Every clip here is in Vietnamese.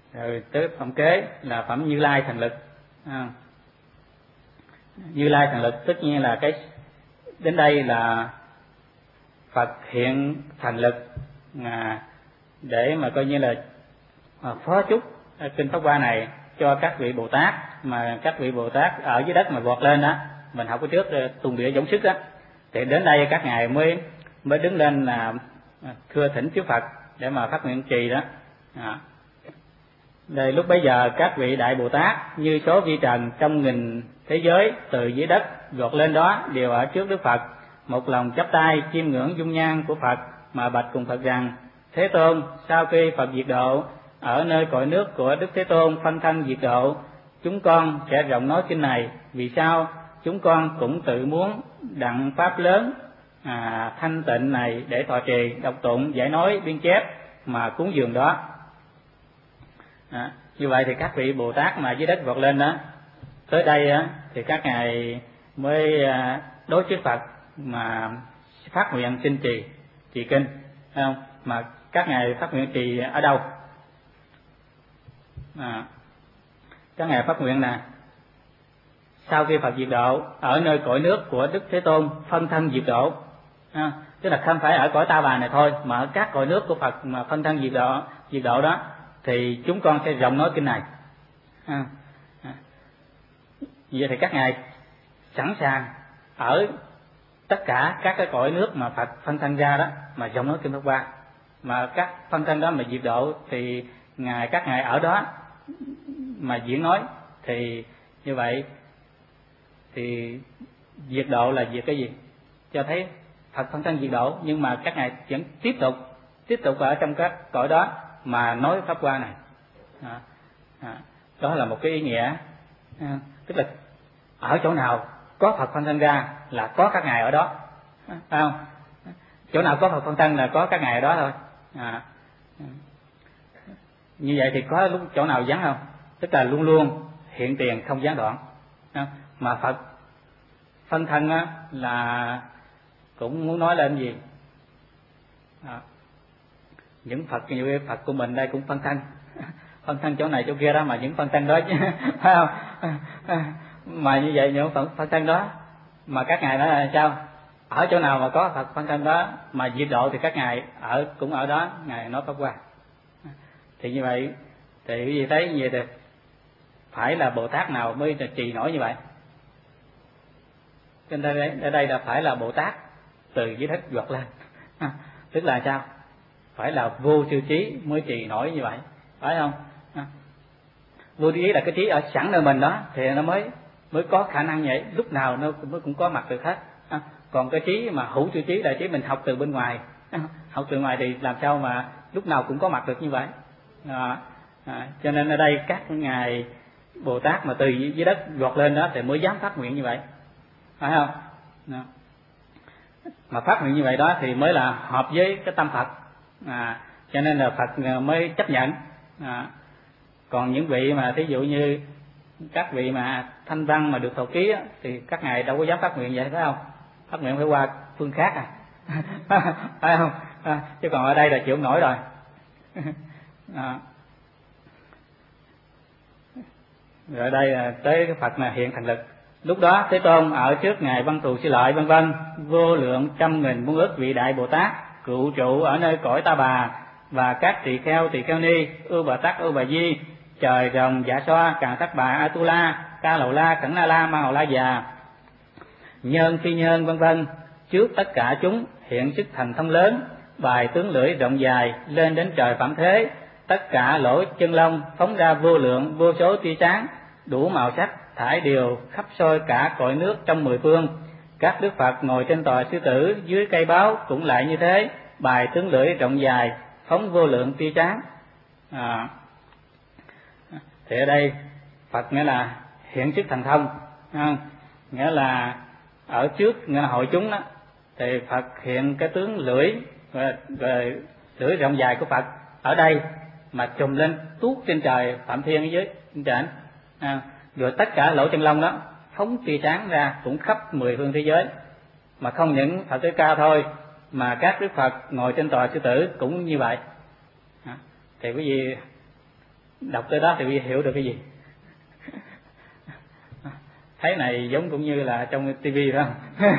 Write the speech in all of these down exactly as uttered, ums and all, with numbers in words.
Rồi tới phẩm kế là phẩm Như Lai Thần Lực. À, Như Lai Thần Lực tất nhiên là cái đến đây là Phật hiện thần lực à, để mà coi như là à, phó chúc kinh Pháp Hoa này cho các vị Bồ Tát, mà các vị Bồ Tát ở dưới đất mà vọt lên đó, mình học cái trước tùng địa giống sức đó, thì đến đây các ngài mới mới đứng lên là thưa thỉnh chư Phật để mà phát nguyện trì đó. À, đây lúc bấy giờ các vị đại Bồ Tát như số vi trần trong nghìn thế giới từ dưới đất vọt lên đó đều ở trước Đức Phật, một lòng chắp tay chiêm ngưỡng dung nhan của Phật mà bạch cùng Phật rằng: Thế Tôn, sau khi Phật diệt độ ở nơi cõi nước của Đức Thế Tôn phân thân diệt độ, chúng con sẽ rộng nói kinh này. Vì sao? Chúng con cũng tự muốn đặng pháp lớn à, thanh tịnh này để thọ trì, đọc tụng, giải nói, biên chép mà cúng dường đó. À, như vậy thì các vị Bồ Tát mà dưới đất vọt lên đó, tới đây á, thì các ngài mới à, đối trước Phật mà phát nguyện xin trì trì kinh, thấy không? Mà các ngài phát nguyện trì ở đâu? À, các ngài phát nguyện là sau khi Phật diệt độ ở nơi cõi nước của Đức Thế Tôn phân thân diệt độ, à, tức là không phải ở cõi Ta Bà này thôi, mà ở các cõi nước của Phật mà phân thân diệt độ diệt độ đó, thì chúng con sẽ rộng nói kinh này. À, à. Vậy thì các ngài sẵn sàng ở tất cả các cái cõi nước mà Phật phân thân ra đó mà rộng nói kinh Pháp Hoa, mà các phân thân đó mà diệt độ thì ngài các ngài ở đó mà diễn nói, thì như vậy thì diệt độ là diệt cái gì? Cho thấy Phật phân thân diệt độ, nhưng mà các ngài vẫn tiếp tục tiếp tục ở trong các cõi đó mà nói Pháp Hoa này. À, à, đó là một cái ý nghĩa, à, tức là ở chỗ nào có Phật phân thân ra là có các ngài ở đó, phải không? Chỗ nào có Phật phân thân là có các ngài ở đó thôi. À, như vậy thì có lúc chỗ nào vắng không? Tức là luôn luôn hiện tiền không gián đoạn. À, mà Phật phân thân á, là cũng muốn nói lên gì? À, những Phật như Phật của mình đây cũng phân thân, phân thân chỗ này chỗ kia đó, mà những phân thân đó chứ, phải không? Mà như vậy những phân, phân thân đó mà các ngài nói là sao? Ở chỗ nào mà có Phật phân thân đó mà diệt độ thì các ngài ở cũng ở đó, ngài nói Pháp Hoa. Thì như vậy thì cái gì thấy như vậy thì phải là Bồ Tát nào mới trì nổi như vậy? Trên đây, ở đây là phải là Bồ Tát từ dưới đất vọt lên, tức là sao? Phải là vô siêu trí mới trì nổi như vậy, phải không? Vô siêu trí là cái trí ở sẵn nơi mình đó thì nó mới mới có khả năng vậy, lúc nào nó cũng, cũng có mặt được hết. Còn cái trí mà hữu siêu trí là trí mình học từ bên ngoài, học từ ngoài thì làm sao mà lúc nào cũng có mặt được như vậy. À, à, cho nên ở đây các ngài Bồ Tát mà từ dưới đất vọt lên đó thì mới dám phát nguyện như vậy, phải không? Đó. Mà phát nguyện như vậy đó thì mới là hợp với cái tâm Phật, à, cho nên là Phật mới chấp nhận. À, còn những vị mà thí dụ như các vị mà thanh văn mà được thọ ký á, thì các ngài đâu có dám phát nguyện vậy, phải không? Phát nguyện phải qua phương khác à, phải không? À, chứ còn ở đây là chịu nổi rồi. À. Rồi ở đây là tới cái Phật là hiện thần lực. Lúc đó Thế Tôn ở trước ngài Văn Thù Sư Lợi vân vân vô lượng trăm nghìn muôn ức vị đại Bồ Tát cựu trụ ở nơi cõi Ta Bà và các tỳ kheo tỳ kheo ni, ưu bà tắc ưu bà di, trời rồng dạ xoa, càn tắc bà, Atula, ca lầu la, cẩn na la, ma hầu la già, nhân phi nhân vân vân, trước tất cả chúng hiện sức thành thông lớn, bài tướng lưỡi rộng dài lên đến trời phạm thế, tất cả lỗ chân lông phóng ra vô lượng vô số tia sáng đủ màu sắc thải đều khắp soi cả cõi nước trong mười phương. Các đức Phật ngồi trên tòa sư tử dưới cây báo cũng lại như thế, bài tướng lưỡi rộng dài phóng vô lượng tia sáng. À, thì ở đây Phật nghĩa là hiện sức thành thông, không? Nghĩa là ở trước nghĩa là hội chúng đó thì Phật hiện cái tướng lưỡi và, và lưỡi rộng dài của Phật ở đây mà trùm lên tuốt trên trời phạm thiên ở dưới trên trển, à, rồi tất cả lỗ chân lông đó phóng tia sáng ra cũng khắp mười phương thế giới. Mà không những Phật Tử Ca thôi mà các đức Phật ngồi trên tòa sư tử cũng như vậy. À, thì quý vị đọc tới đó thì quý vị hiểu được cái gì? Thấy này giống cũng như là trong tivi phải không?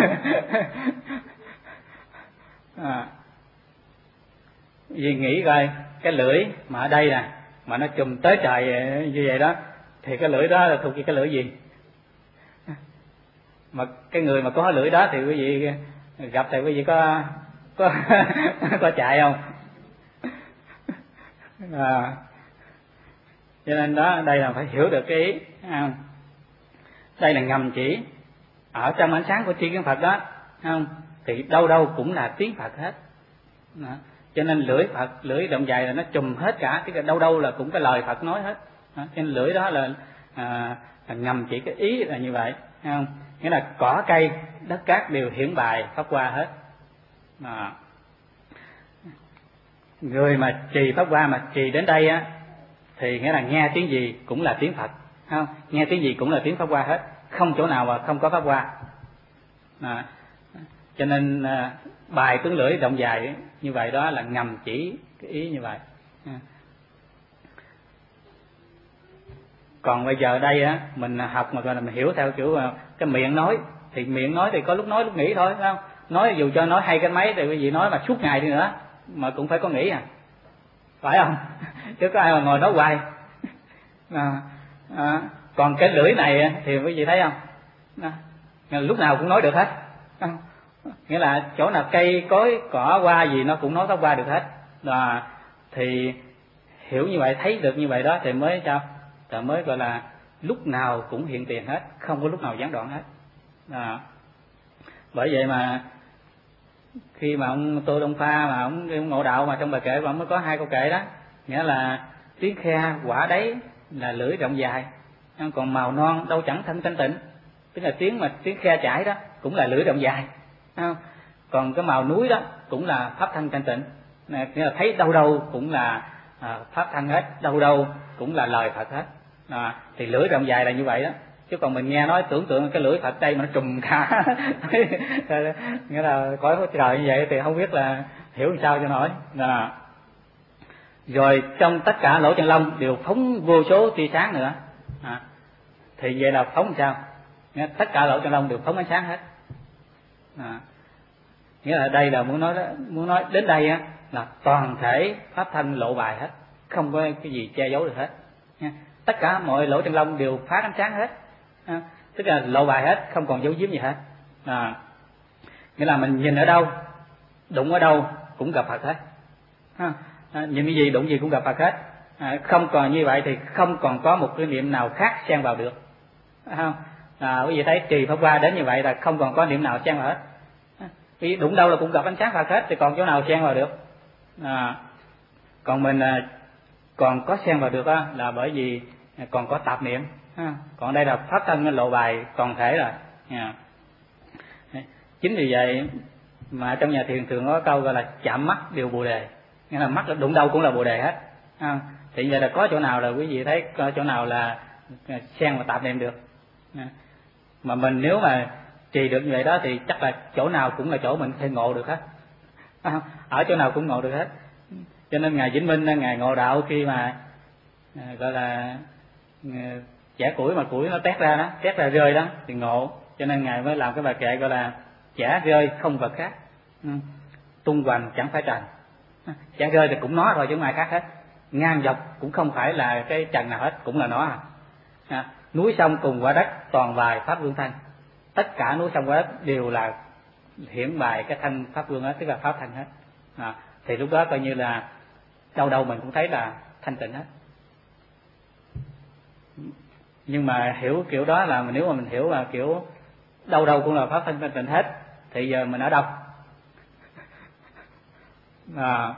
À, vì nghĩ coi cái lưỡi mà ở đây nè mà nó chùm tới trời như vậy đó thì cái lưỡi đó là thuộc về cái lưỡi gì? Mà cái người mà có lưỡi đó thì quý vị gặp thì quý vị có có có chạy không? À, cho nên đó đây là phải hiểu được cái ý. À, đây là ngầm chỉ ở trong ánh sáng của tri kiến Phật đó, không? Thì đâu đâu cũng là tiếng Phật hết. Đó. Cho nên lưỡi Phật, lưỡi động dài là nó trùm hết cả, cái đâu đâu là cũng cái lời Phật nói hết. Đó. Cho nên lưỡi đó là, à, là ngầm chỉ cái ý là như vậy, không? Nghĩa là cỏ cây đất cát đều hiển bài pháp hoa hết. Đó. Người mà trì pháp hoa mà trì đến đây á thì nghĩa là nghe tiếng gì cũng là tiếng Phật, không? Nghe tiếng gì cũng là tiếng pháp hoa hết, không chỗ nào mà không có pháp hoa. Đó. Cho nên à, bài tướng lưỡi động dài như vậy đó là ngầm chỉ cái ý như vậy. Còn bây giờ đây á mình học mà gọi là mình hiểu theo kiểu cái miệng nói, thì miệng nói thì có lúc nói lúc nghĩ thôi, phải không? Nói dù cho nói hay cái mấy thì quý vị nói mà suốt ngày đi nữa mà cũng phải có nghĩ à, phải không? Chứ có ai mà ngồi nói hoài. À, à, còn cái lưỡi này thì quý vị thấy không? À, lúc nào cũng nói được hết. À, nghĩa là chỗ nào cây cối cỏ hoa gì nó cũng nói pháp hoa được hết. Và thì hiểu như vậy, thấy được như vậy đó thì mới sao? Thì mới gọi là lúc nào cũng hiện tiền hết, không có lúc nào gián đoạn hết. À, bởi vậy mà khi mà ông Tô Đông Pha mà ông, ông ngộ đạo mà trong bài kệ mà ông mới có hai câu kệ đó, nghĩa là tiếng khe quả đấy là lưỡi rộng dài, còn màu non đâu chẳng thanh thanh tịnh. Tức là tiếng mà tiếng khe chảy đó cũng là lưỡi rộng dài, không? Còn cái màu núi đó cũng là pháp thanh thanh tịnh. Nghĩa là thấy đâu đâu cũng là à, pháp thanh hết, đâu đâu cũng là lời Phật hết. À, thì lưỡi rộng dài là như vậy đó. Chứ còn mình nghe nói tưởng tượng cái lưỡi Phật đây mà nó trùm cả nghĩa là cõi trời như vậy thì không biết là hiểu làm sao cho nổi. À, rồi trong tất cả lỗ chân lông đều phóng vô số tia sáng nữa. À, thì vậy là phóng làm sao? Nghĩa tất cả lỗ chân lông đều phóng ánh sáng hết. À, nghĩa là đây là muốn nói đó, muốn nói đến đây á là toàn thể pháp thanh lộ bài hết, không có cái gì che giấu được hết nha. Tất cả mọi lỗ chân lông đều phát ánh sáng hết, à, tức là lộ bài hết, không còn giấu giếm gì hết. À, nghĩa là mình nhìn ở đâu, đụng ở đâu cũng gặp Phật hết. À, à, nhìn cái gì đụng gì cũng gặp Phật hết. À, không còn như vậy thì không còn có một cái niệm nào khác xen vào được. À, không? À, quý vị thấy trì pháp hoa đến như vậy là không còn có niệm nào xen vào hết. Vì đụng đâu là cũng gặp ánh sáng Phật hết thì còn chỗ nào xen vào được. À, còn mình à, còn có xen vào được đó, là bởi vì còn có tạp niệm. À, còn đây là pháp thân lộ bài toàn thể rồi. À, chính vì vậy mà trong nhà thiền thường có câu gọi là chạm mắt đều bồ đề, nghĩa là mắt là đụng đâu cũng là bồ đề hết. À, thì vậy là có chỗ nào là quý vị thấy có chỗ nào là xen và tạp niệm được. À, mà mình nếu mà trì được như vậy đó thì chắc là chỗ nào cũng là chỗ mình thể ngộ được hết. À, ở chỗ nào cũng ngộ được hết. Cho nên ngài Vĩnh Minh, ngài ngộ đạo khi mà à, gọi là chẻ củi mà củi nó tét ra đó, tét ra rơi đó thì ngộ. Cho nên ngài mới làm cái bài kệ gọi là chẻ rơi không vật khác, ừ. tung hoành chẳng phải trần. Chẻ rơi thì cũng nó rồi chứ không ai khác hết. Ngang dọc cũng không phải là cái trần nào hết, cũng là nó à. À, núi sông cùng quả đất toàn bài pháp vương thanh. Tất cả núi sông quả đất đều là hiển bài cái thanh pháp vương hết, tức là pháp thanh hết. À, thì lúc đó coi như là đâu đâu mình cũng thấy là thanh tịnh hết. Nhưng mà hiểu kiểu đó là nếu mà mình hiểu là kiểu đâu đâu cũng là pháp thanh thanh tịnh hết thì giờ mình ở đâu? À,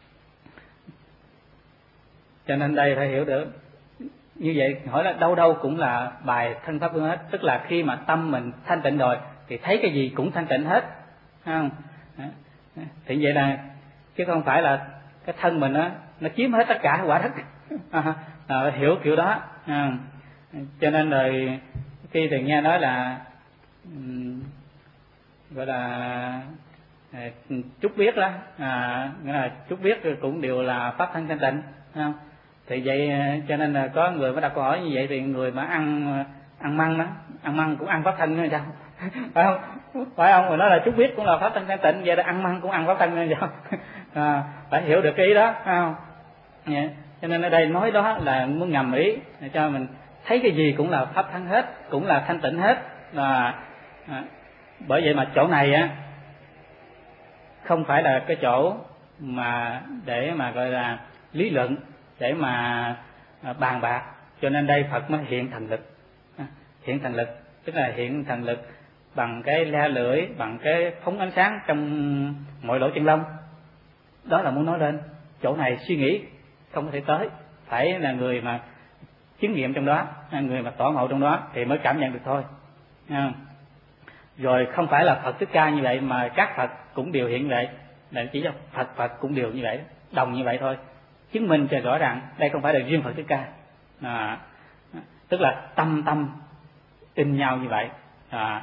cho nên đây phải hiểu được như vậy. Hỏi là đâu đâu cũng là bài thanh pháp vương hết, tức là khi mà tâm mình thanh tịnh rồi thì thấy cái gì cũng thanh tịnh hết, không? Thì vậy là chứ không phải là cái thân mình á nó chiếm hết tất cả quả đất. À, à, hiểu kiểu đó. À, cho nên rồi khi thì nghe nói là um, gọi là à, chúc biết đó, à, nghĩa là chúc biết cũng đều là pháp thân thanh tịnh, không? Thì vậy cho nên là có người mới đặt câu hỏi như vậy, thì người mà ăn ăn măng đó, ăn măng cũng ăn pháp thân hay sao? Phải không? Phải không? Mà nói là chút biết cũng là pháp thân thanh tịnh, vậy là ăn măng cũng ăn pháp thân hay sao? À, phải hiểu được cái ý đó, phải không? Yeah. Cho nên ở đây nói đó là muốn ngầm ý để cho mình thấy cái gì cũng là pháp thân hết, cũng là thanh tịnh hết. Là à, bởi vậy mà chỗ này á không phải là cái chỗ mà để mà gọi là lý luận, để mà à, bàn bạc. Cho nên đây Phật mới hiện thần lực. À, hiện thần lực tức là hiện thần lực bằng cái le lưỡi, bằng cái phóng ánh sáng trong mọi lỗ chân lông. Đó là muốn nói lên chỗ này suy nghĩ không có thể tới, phải là người mà chứng nghiệm trong đó, người mà tỏ ngộ trong đó thì mới cảm nhận được thôi. À, rồi không phải là Phật Thích Ca như vậy mà các Phật cũng đều hiện vậy, là chỉ cho Phật Phật cũng đều như vậy, đồng như vậy thôi, chứng minh cho rõ ràng đây không phải là riêng Phật Thích Ca. À, tức là tâm tâm in nhau như vậy. À,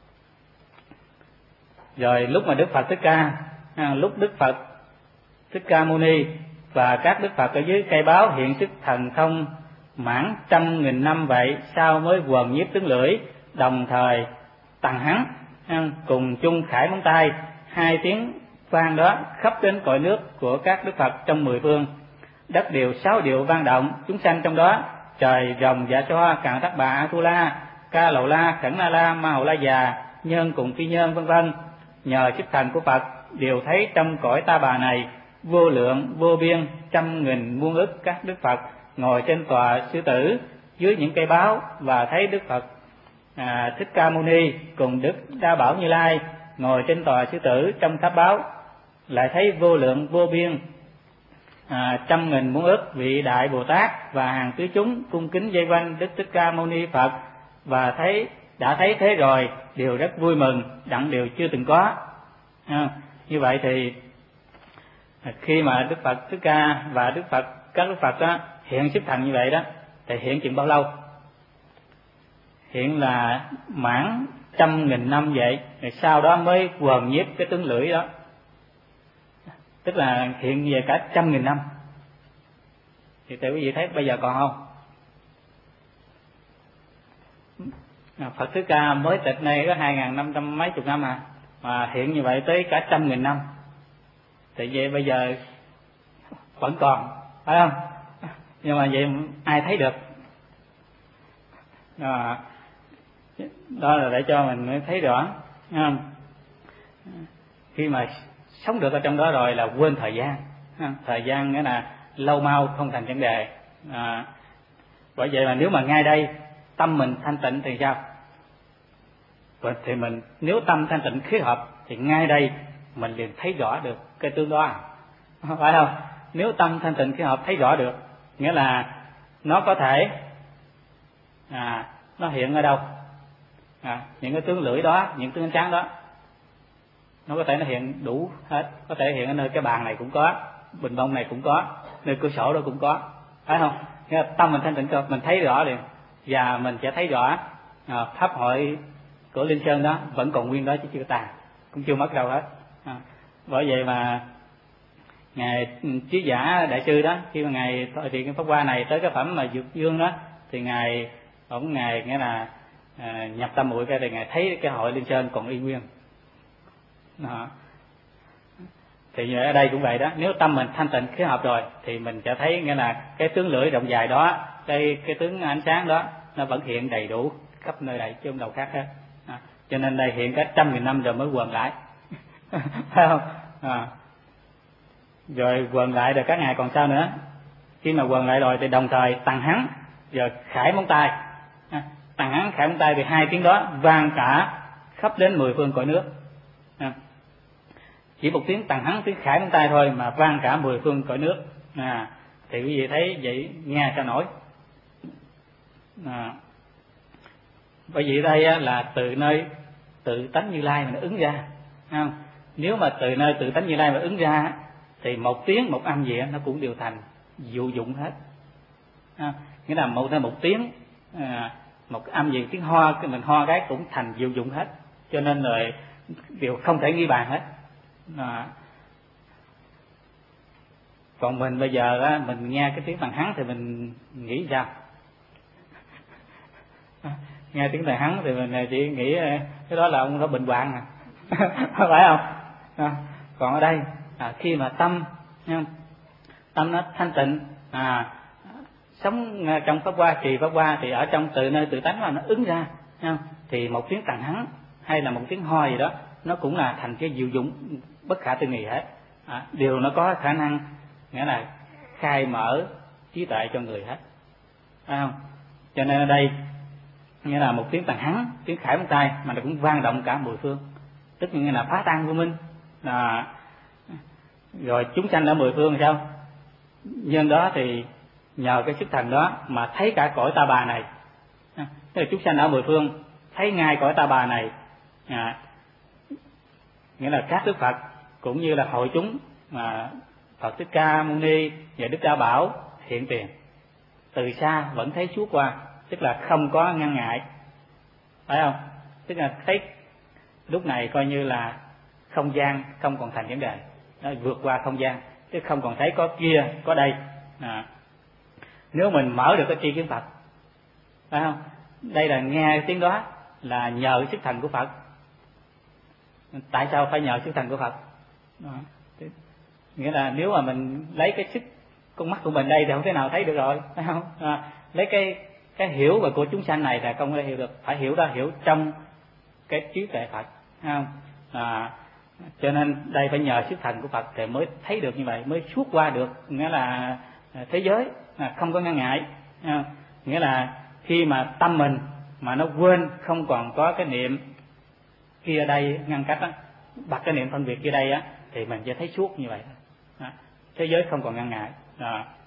rồi lúc mà Đức Phật Thích Ca, à, lúc Đức Phật Thích Ca Mâu Ni và các Đức Phật ở dưới cây báo hiện sức thần thông mãn trăm nghìn năm vậy, sau mới quần nhiếp tướng lưỡi, đồng thời tằng hắn cùng chung khải móng tay, hai tiếng vang đó khắp đến cõi nước của các Đức Phật trong mười phương. Đất đều sáu điệu vang động, chúng sanh trong đó, trời rồng dạ xoa, càn tắc bà a tu la, ca lầu la, khẩn na la, ma hầu la già, nhân cùng phi nhân vân vân, nhờ sức thần của Phật đều thấy trong cõi ta bà này vô lượng vô biên trăm nghìn muôn ức các Đức Phật ngồi trên tòa sư tử dưới những cây báo, và thấy Đức Phật à, Thích Ca Mâu Ni cùng Đức Đa Bảo Như Lai ngồi trên tòa sư tử trong tháp báo, lại thấy vô lượng vô biên à, trăm nghìn muôn ức vị đại Bồ Tát và hàng tứ chúng cung kính vây quanh Đức Thích Ca Mâu Ni Phật, và thấy đã thấy thế rồi đều rất vui mừng, đặng đều chưa từng có. À, như vậy thì khi mà Đức Phật Thích Ca và Đức Phật các Đức Phật đó, hiện sức thần như vậy đó, thì hiện chừng bao lâu? Hiện là mãn trăm nghìn năm vậy, rồi sau đó mới quần nhiếp cái tướng lưỡi đó, tức là hiện về cả trăm nghìn năm. Thì tự quý vị thấy bây giờ còn không? Phật Thích Ca mới tịch này có hai ngàn năm trăm mấy chục năm à, mà hiện như vậy tới cả trăm nghìn năm. Thì vậy bây giờ vẫn còn, phải không? Nhưng mà vậy ai thấy được? À, đó là để cho mình mới thấy rõ. À, khi mà sống được ở trong đó rồi là quên thời gian. À, thời gian nghĩa là lâu mau không thành vấn đề. À, bởi vậy mà nếu mà ngay đây tâm mình thanh tịnh thì sao? Thì mình nếu tâm thanh tịnh khí hợp thì ngay đây mình liền thấy rõ được cái tướng đó, phải không? Nếu tâm thanh tịnh khí hợp thấy rõ được, nghĩa là nó có thể à, nó hiện ở đâu? À, những cái tướng lưỡi đó, những tướng ánh sáng đó, nó có thể nó hiện đủ hết, có thể hiện ở nơi cái bàn này cũng có, bình bông này cũng có, nơi cửa sổ đó cũng có, phải không? Nghĩa là tâm mình thanh tịnh cơ, mình thấy rõ liền, và mình sẽ thấy rõ à, pháp hội của Linh Sơn đó vẫn còn nguyên đó chứ chưa tàn, cũng chưa mất đâu hết. À, bởi vậy mà ngài Trí Giả đại sư đó, khi mà ngài thôi thì cái pháp hoa này tới cái phẩm mà Dược Dương đó, thì ngài ổng ngài nghĩa là à, nhập tâm muội ra thì ngài thấy cái hội Linh Sơn còn y nguyên. Đó. Thì ở đây cũng vậy đó, nếu tâm mình thanh tịnh khí hợp rồi thì mình sẽ thấy nghĩa là cái tướng lưỡi rộng dài đó, cái cái tướng ánh sáng đó nó vẫn hiện đầy đủ khắp nơi đây chứ không đâu khác hết. À, cho nên đây hiện cả trăm nghìn năm rồi mới quần lại. Phải không? À, rồi quần lại rồi các ngài còn sao nữa? Khi mà quần lại rồi thì đồng thời tằng hắn rồi khải móng tay, à, tằng hắn khải móng tay thì hai tiếng đó vang cả khắp đến mười phương cõi nước. À, chỉ một tiếng tằng hắn tiếng khải móng tay thôi mà vang cả mười phương cõi nước. À, thì quý vị thấy vậy nghe sao nổi. À, bởi vì đây là từ nơi tự tánh Như Lai mà nó ứng ra, không? Nếu mà từ nơi tự tánh Như Lai mà ứng ra thì một tiếng một âm gì nó cũng đều thành dụ dụng hết. À, nghĩa là một nơi một tiếng à, một âm gì, tiếng ho cái mình ho cái cũng thành dụ dụng hết, cho nên rồi đều không thể nghi bàn hết. À, Còn mình bây giờ á, mình nghe cái tiếng thằng hắn thì mình nghĩ sao? Nghe tiếng thằng hắn thì mình chỉ nghĩ cái đó là ông đó bệnh hoạn à. Phải không? À, còn ở đây à, khi mà tâm tâm nó thanh tịnh, à, sống trong pháp hoa, trì pháp hoa, thì ở trong tự nơi tự tánh mà nó ứng ra, không? Thì một tiếng tàn hắn hay là một tiếng ho gì đó, nó cũng là thành cái diệu dụng bất khả tư nghị hết. À, điều nó có khả năng nghĩa là khai mở trí tuệ cho người hết, phải không? Cho nên ở đây nghĩa là một tiếng tàn hắn, tiếng khải móng tay mà nó cũng vang động cả mười phương, tức nghĩa là phá tan vô minh. À, rồi chúng sanh ở mười phương sao? Nhân đó thì nhờ cái sức thành đó mà thấy cả cõi ta bà này. À, tức là chúng sanh ở mười phương thấy ngay cõi ta bà này. À, nghĩa là các đức Phật cũng như là hội chúng mà Phật Thích Ca Mâu Ni và Đức Đa Bảo hiện tiền từ xa vẫn thấy suốt qua, tức là không có ngăn ngại, phải không? Tức là thấy lúc này coi như là không gian không còn thành vấn đề, nó vượt qua không gian, chứ không còn thấy có kia có đây. À, nếu mình mở được cái tri kiến Phật, phải không? Đây là nghe tiếng đó là nhờ sức thành của Phật. Tại sao phải nhờ sức thành của Phật? Đó. Nghĩa là nếu mà mình lấy cái sức con mắt của mình đây thì không thể nào thấy được rồi, phải không? À, lấy cái cái hiểu và của chúng sanh này là không thể hiểu được, phải hiểu đó, hiểu trong cái trí tuệ Phật, phải không? À, cho nên đây phải nhờ sức thành của Phật thì mới thấy được như vậy, mới suốt qua được, nghĩa là thế giới là không có ngăn ngại. À, nghĩa là khi mà tâm mình mà nó quên, không còn có cái niệm kia đây ngăn cách á, bật cái niệm phân biệt kia đây á, thì mình sẽ thấy suốt như vậy. À, thế giới không còn ngăn ngại. À,